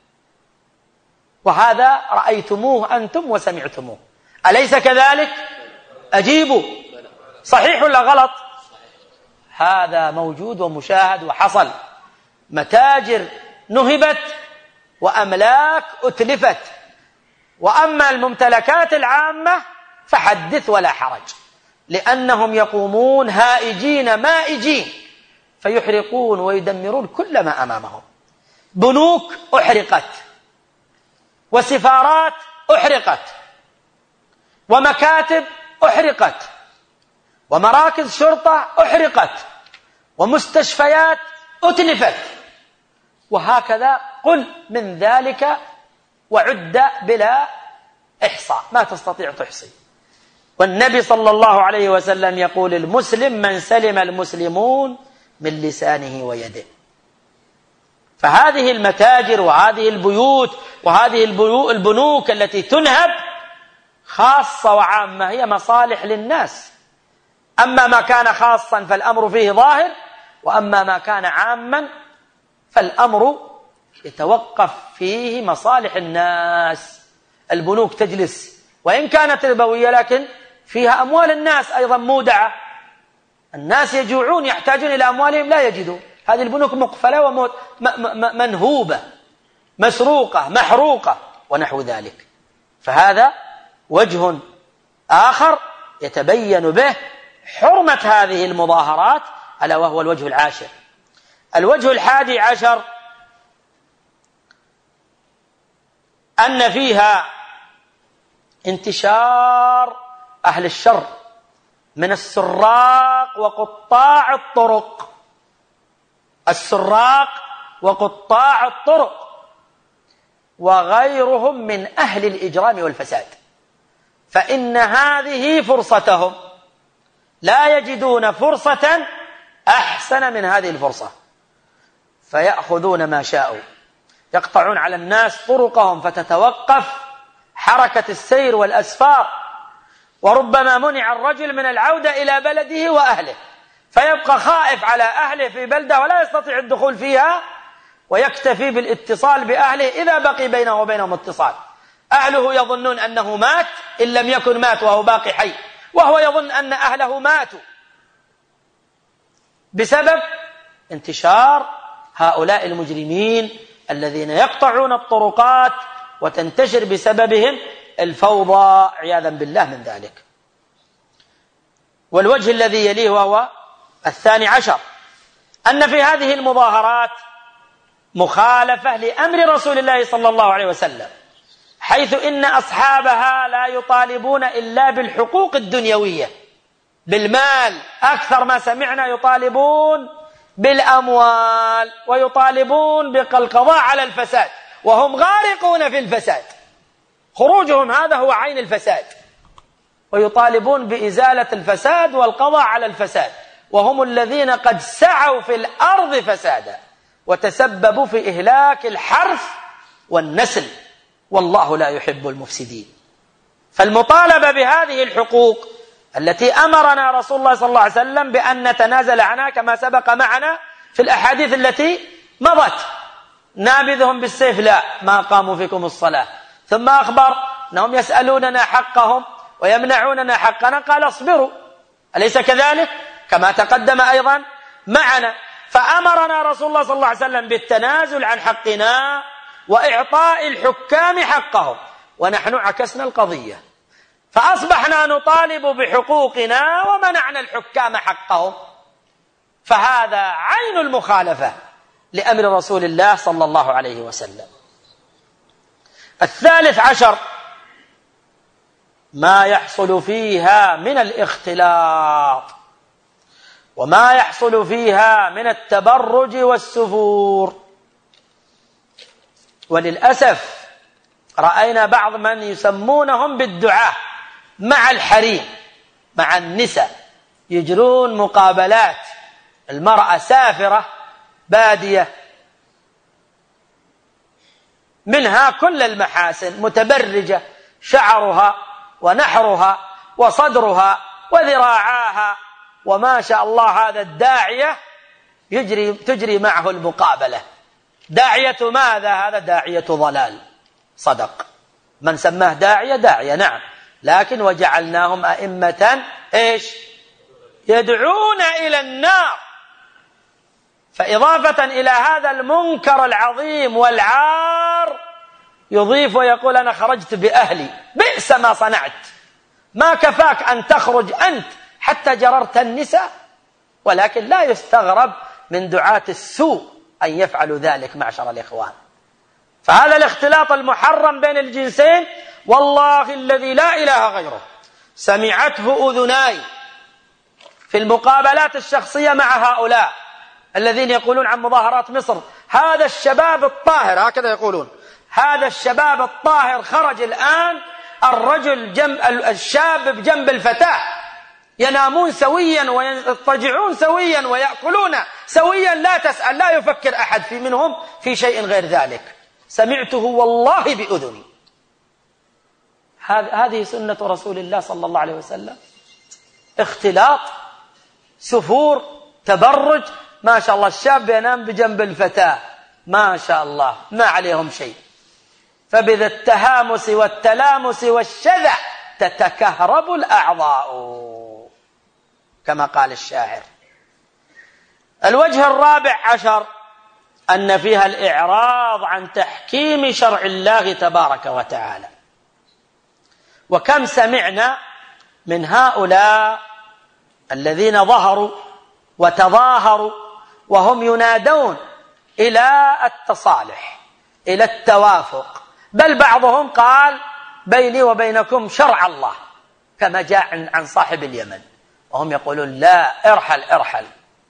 وهذا رأيتموه أنتم وسمعتموه، أليس كذلك؟ أجيبوا، صحيح ولا غلط؟ هذا موجود ومشاهد وحصل. متاجر نهبت وأملاك أتلفت. وأما الممتلكات العامة فحدث ولا حرج، لأنهم يقومون هائجين مائجين فيحرقون ويدمرون كل ما أمامهم. بنوك أحرقت، وسفارات أحرقت، ومكاتب أحرقت، ومراكز شرطة أحرقت، ومستشفيات أتلفت، وهكذا قل من ذلك وعد بلا إحصاء، ما تستطيع تحصي. والنبي صلى الله عليه وسلم يقول: المسلم من سلم المسلمون من لسانه ويده. فهذه المتاجر وهذه البيوت وهذه البنوك التي تنهب خاصة وعامة، هي مصالح للناس. أما ما كان خاصا فالأمر فيه ظاهر، وأما ما كان عاما فالأمر يتوقف فيه مصالح الناس. البنوك تجلس وإن كانت ربوية لكن فيها أموال الناس أيضا مودعة، الناس يجوعون يحتاجون إلى أموالهم لا يجدون، هذه البنوك مقفلة ومنهوبة مسروقة محروقة ونحو ذلك. فهذا وجه آخر يتبين به حرمة هذه المظاهرات، ألا وهو الوجه العاشر. الوجه الحادي عشر أن فيها انتشار أهل الشر من السراق وقطاع الطرق، السراق وقطاع الطرق وغيرهم من أهل الإجرام والفساد، فإن هذه فرصتهم، لا يجدون فرصة أحسن من هذه الفرصة، فيأخذون ما شاءوا، يقطعون على الناس طرقهم فتتوقف حركة السير والأسفار، وربما منع الرجل من العودة إلى بلده وأهله، فيبقى خائف على أهله في بلدة ولا يستطيع الدخول فيها، ويكتفي بالاتصال بأهله إذا بقي بينه وبينهم اتصال. أهله يظنون أنه مات إن لم يكن مات وهو باقي حي، وهو يظن أن أهله ماتوا بسبب انتشار هؤلاء المجرمين الذين يقطعون الطرقات وتنتشر بسببهم الفوضى عياذا بالله من ذلك. والوجه الذي يليه وهو الثاني عشر أن في هذه المظاهرات مخالفة لأمر رسول الله صلى الله عليه وسلم، حيث إن أصحابها لا يطالبون إلا بالحقوق الدنيوية، بالمال، أكثر ما سمعنا يطالبون بالأموال ويطالبون بالقضاء على الفساد، وهم غارقون في الفساد، خروجهم هذا هو عين الفساد، ويطالبون بإزالة الفساد والقضاء على الفساد، وهم الذين قد سعوا في الأرض فسادا وتسببوا في إهلاك الحرث والنسل، والله لا يحب المفسدين. فالمطالبة بهذه الحقوق التي أمرنا رسول الله صلى الله عليه وسلم بأن نتنازل عنها كما سبق معنا في الأحاديث التي مضت، نابذهم بالسيف لا، ما قاموا فيكم الصلاة، ثم أخبر أنهم يسألوننا حقهم ويمنعوننا حقنا، قال اصبروا، أليس كذلك؟ كما تقدم أيضا معنا. فأمرنا رسول الله صلى الله عليه وسلم بالتنازل عن حقنا وإعطاء الحكام حقهم، ونحن عكسنا القضية، فأصبحنا نطالب بحقوقنا ومنعنا الحكام حقهم، فهذا عين المخالفة لأمر رسول الله صلى الله عليه وسلم. الثالث عشر ما يحصل فيها من الاختلاط وما يحصل فيها من التبرج والسفور. وللأسف رأينا بعض من يسمونهم بالدعاة مع الحريم، مع النساء، يجرون مقابلات، المرأة سافرة بادية منها كل المحاسن، متبرجة، شعرها ونحرها وصدرها وذراعاها، وما شاء الله هذا الداعية يجري تجري معه المقابلة. داعية ماذا؟ هذا داعية ضلال، صدق من سماه داعية، داعية نعم، لكن وجعلناهم أئمة إيش؟ يدعون إلى النار. فإضافة إلى هذا المنكر العظيم والعار يضيف ويقول أنا خرجت بأهلي، بئس ما صنعت، ما كفاك أن تخرج أنت حتى جررت النساء. ولكن لا يستغرب من دعاة السوء أن يفعلوا ذلك معشر الإخوان. فهذا الاختلاط المحرم بين الجنسين والله الذي لا إله غيره سمعته أذناي في المقابلات الشخصية مع هؤلاء الذين يقولون عن مظاهرات مصر هذا الشباب الطاهر، هكذا يقولون، هذا الشباب الطاهر خرج الآن، الرجل جنب الشاب بجنب الفتاة، ينامون سويا ويضطجعون سويا ويأكلون سويا، لا تسأل، لا يفكر أحد في منهم في شيء غير ذلك، سمعته والله بأذني. هذه سنة رسول الله صلى الله عليه وسلم، اختلاط، سفور، تبرج، ما شاء الله الشاب ينام بجنب الفتاة، ما شاء الله ما عليهم شيء. فبذا التهامس والتلامس والشذع تتكهرب الأعضاء كما قال الشاعر. الوجه الرابع عشر أن فيها الإعراض عن تحكيم شرع الله تبارك وتعالى، وكم سمعنا من هؤلاء الذين ظهروا وتظاهروا وهم ينادون إلى التصالح، إلى التوافق، بل بعضهم قال بيني وبينكم شرع الله، كما جاء عن صاحب اليمن، وهم يقولون لا، ارحل ارحل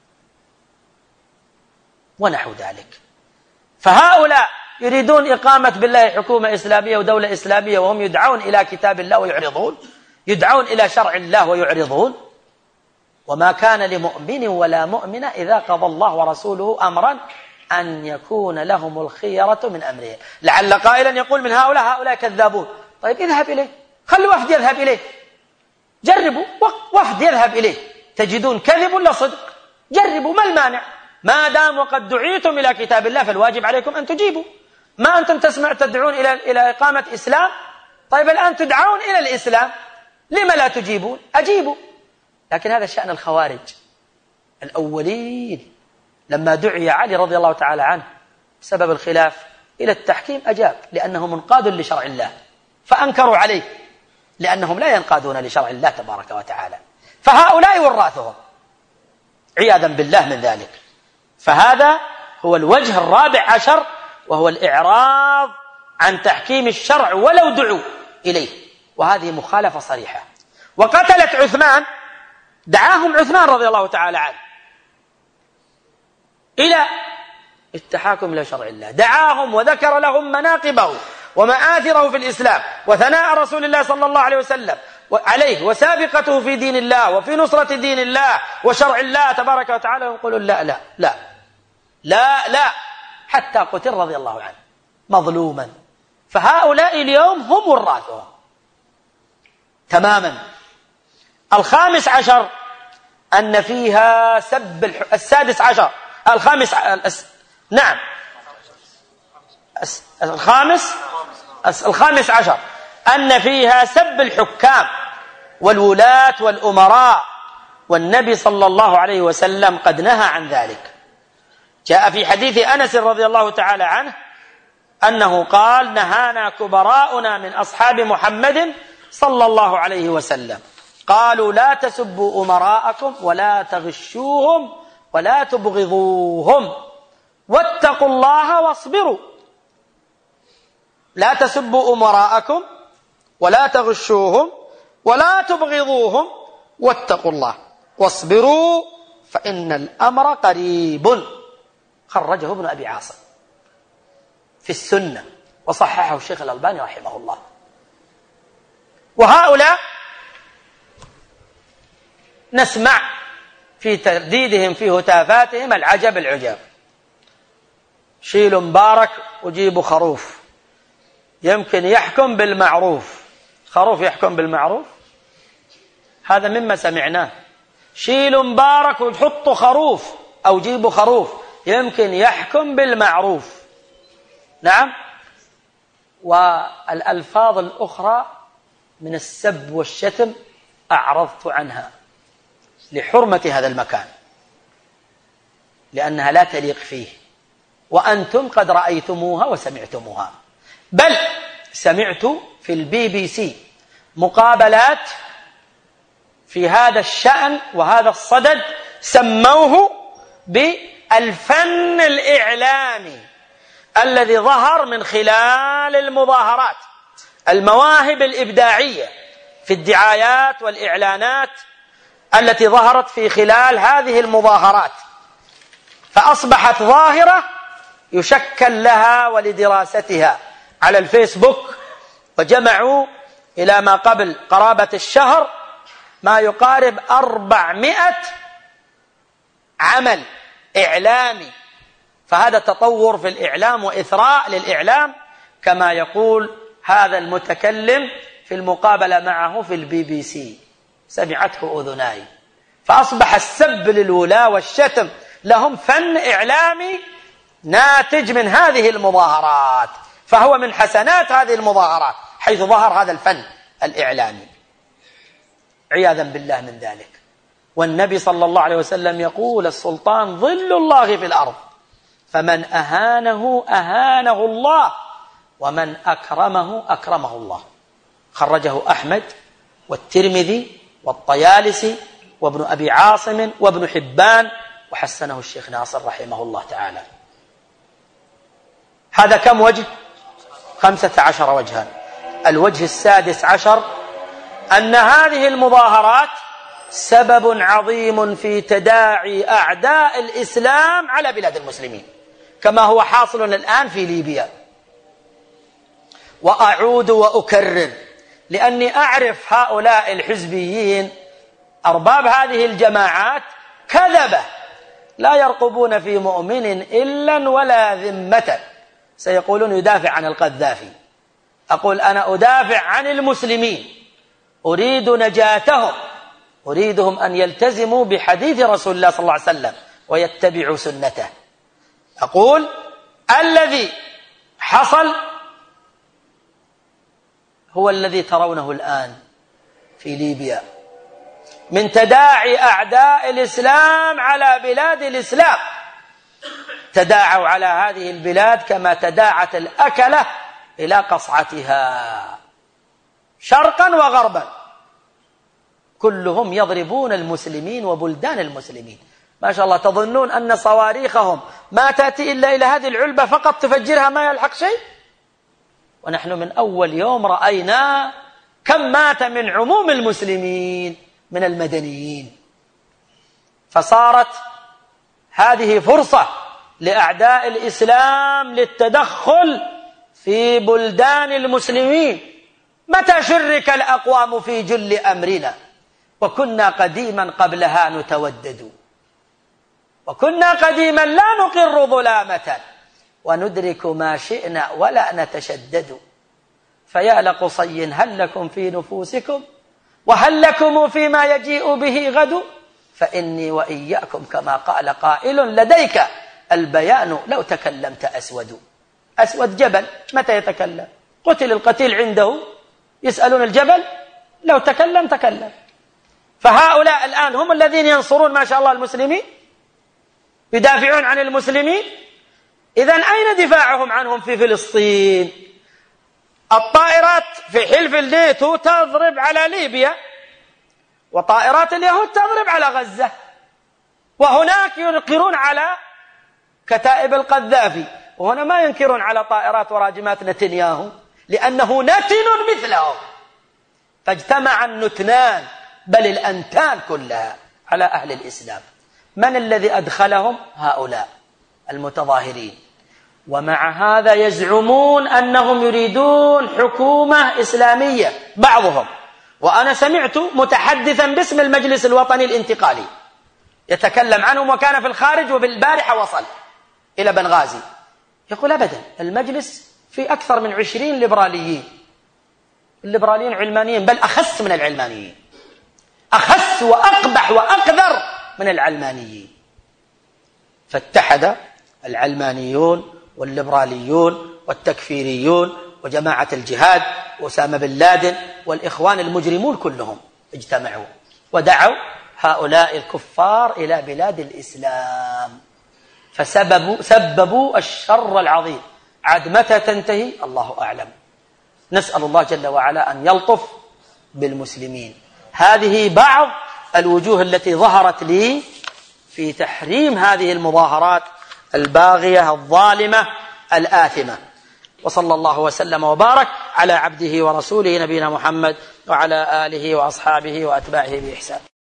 ونحو ذلك. فهؤلاء يريدون إقامة بالله حكومة إسلامية ودولة إسلامية، وهم يدعون إلى كتاب الله ويعرضون، يدعون إلى شرع الله ويعرضون. وما كان لمؤمن ولا مؤمنة إذا قضى الله ورسوله أمرا أن يكون لهم الخيرة من أمره. لعل قائلا يقول من هؤلاء هؤلاء كذابون. طيب اذهب إليه، خلوا وفد يذهب إليه، جربوا وفد يذهب إليه، تجدون كذب ولا صدق؟ جربوا، ما المانع؟ ما دام وقد دعيتم إلى كتاب الله فالواجب عليكم أن تجيبوا. ما أنتم تسمع تدعون إلى إلى إقامة إسلام؟ طيب الآن تدعون إلى الإسلام، لما لا تجيبون؟ أجيبوا. لكن هذا شأن الخوارج الأولين. لما دعي علي رضي الله تعالى عنه بسبب الخلاف إلى التحكيم أجاب، لأنه منقاد لشرع الله، فأنكروا عليه لأنهم لا ينقادون لشرع الله تبارك وتعالى. فهؤلاء وراثهم عياذا بالله من ذلك. فهذا هو الوجه الرابع عشر، وهو الإعراض عن تحكيم الشرع ولو دعوا إليه، وهذه مخالفة صريحة. وقتلت عثمان، دعاهم عثمان رضي الله تعالى عنه إلى التحاكم إلى شرع الله، دعاهم وذكر لهم مناقبه ومآثره في الإسلام وثناء رسول الله صلى الله عليه وسلم عليه وسابقته في دين الله وفي نصرة دين الله وشرع الله تبارك وتعالى، يقولون لا لا لا لا لا، حتى قتل رضي الله عنه مظلوما. فهؤلاء اليوم هم وراثهم تماما. الخامس عشر أن فيها سب الح... السادس عشر الخامس الس... نعم الس... الخامس الس... الخامس عشر أن فيها سب الحكام والولاة والأمراء، والنبي صلى الله عليه وسلم قد نهى عن ذلك. جاء في حديث أنس رضي الله تعالى عنه أنه قال نهانا كبراؤنا من أصحاب محمد صلى الله عليه وسلم، قالوا لا تسبوا أمراءكم ولا تغشوهم ولا تبغضوهم واتقوا الله واصبروا. لا تسبوا أمراءكم ولا تغشوهم ولا تبغضوهم واتقوا الله واصبروا فإن الأمر قريب. خرجه ابن أبي عاصم في السنة وصححه الشيخ الألباني رحمه الله. وهؤلاء نسمع في ترديدهم في هتافاتهم العجب العجاب. شيلوا مبارك وجيبوا خروف يمكن يحكم بالمعروف. خروف يحكم بالمعروف؟ هذا مما سمعناه. شيلوا مبارك وتحطوا خروف أو جيبوا خروف يمكن يحكم بالمعروف. نعم. والألفاظ الأخرى من السب والشتم أعرضت عنها لحرمة هذا المكان، لأنها لا تليق فيه، وأنتم قد رأيتموها وسمعتموها. بل سمعت في البي بي سي مقابلات في هذا الشأن وهذا الصدد سموه بالفن الإعلامي الذي ظهر من خلال المظاهرات، المواهب الإبداعية في الدعايات والإعلانات التي ظهرت في خلال هذه المظاهرات، فأصبحت ظاهرة يشكل لها ولدراستها على الفيسبوك. وجمعوا إلى ما قبل قرابة الشهر ما يقارب أربعمائة عمل إعلامي. فهذا تطور في الإعلام وإثراء للإعلام، كما يقول هذا المتكلم في المقابلة معه في البي بي سي، سمعته أذناي. فأصبح السب للولاة والشتم لهم فن إعلامي ناتج من هذه المظاهرات، فهو من حسنات هذه المظاهرات حيث ظهر هذا الفن الإعلامي عياذا بالله من ذلك. والنبي صلى الله عليه وسلم يقول السلطان ظل الله في الأرض، فمن أهانه أهانه الله ومن أكرمه أكرمه الله. خرجه أحمد والترمذي والطيالسي وابن أبي عاصم وابن حبان، وحسنه الشيخ ناصر رحمه الله تعالى. هذا كم وجه؟ خمسة عشر وجها. الوجه السادس عشر أن هذه المظاهرات سبب عظيم في تداعي أعداء الإسلام على بلاد المسلمين، كما هو حاصل الآن في ليبيا. وأعود وأكرر، لأني أعرف هؤلاء الحزبيين أرباب هذه الجماعات كذبة لا يرقبون في مؤمن إلا ولا ذمة. سيقولون يدافع عن القذافي، أقول أنا أدافع عن المسلمين، أريد نجاتهم، أريدهم أن يلتزموا بحديث رسول الله صلى الله عليه وسلم ويتبعوا سنته. أقول الذي حصل هو الذي ترونه الآن في ليبيا من تداعي أعداء الإسلام على بلاد الإسلام. تداعوا على هذه البلاد كما تداعت الأكلة إلى قصعتها شرقا وغربا، كلهم يضربون المسلمين وبلدان المسلمين. ما شاء الله، تظنون أن صواريخهم ما تأتي إلا إلى هذه العلبة فقط تفجرها ما يلحق شيء؟ ونحن من أول يوم رأينا كم مات من عموم المسلمين من المدنيين. فصارت هذه فرصة لأعداء الإسلام للتدخل في بلدان المسلمين. متى شرك الأقوام في جل أمرنا؟ وكنا قديما قبلها نتودد، وكنا قديما لا نقر ظلامة، وندرك ما شئنا ولا نتشدد. فيا لقصي هل لكم في نفوسكم، وهل لكم فيما يجيء به غد، فإني وإياكم كما قال قائل لديك البيان لو تكلمت أسود. أسود جبل متى يتكلم؟ قتل القتيل عنده، يسألون الجبل لو تكلم تكلم. فهؤلاء الآن هم الذين ينصرون ما شاء الله المسلمين، يدافعون عن المسلمين. إذن أين دفاعهم عنهم في فلسطين؟ الطائرات في حلف الناتو تضرب على ليبيا، وطائرات اليهود تضرب على غزة، وهناك ينكرون على كتائب القذافي، وهنا ما ينكرون على طائرات وراجمات نتنياهو لأنه نتن مثلهم. فاجتمع النتنان بل الأنتان كلها على أهل الإسلام. من الذي أدخلهم؟ هؤلاء المتظاهرين. ومع هذا يزعمون أنهم يريدون حكومة إسلامية بعضهم. وأنا سمعت متحدثا باسم المجلس الوطني الانتقالي يتكلم عنهم، وكان في الخارج وبالبارحة وصل إلى بنغازي، يقول أبدا المجلس في أكثر من عشرين ليبراليين، الليبراليين علمانيين، بل أخس من العلمانيين، أخس وأقبح وأقذر من العلمانيين. فاتحد العلمانيون والليبراليون والتكفيريون وجماعة الجهاد وأسامة بن لادن والإخوان المجرمون كلهم اجتمعوا ودعوا هؤلاء الكفار إلى بلاد الإسلام، فسببوا سببوا الشر العظيم. عاد متى تنتهي الله أعلم. نسأل الله جل وعلا أن يلطف بالمسلمين. هذه بعض الوجوه التي ظهرت لي في تحريم هذه المظاهرات الباغية الظالمة الآثمة. وصلى الله وسلم وبارك على عبده ورسوله نبينا محمد وعلى آله وأصحابه وأتباعه بإحسان.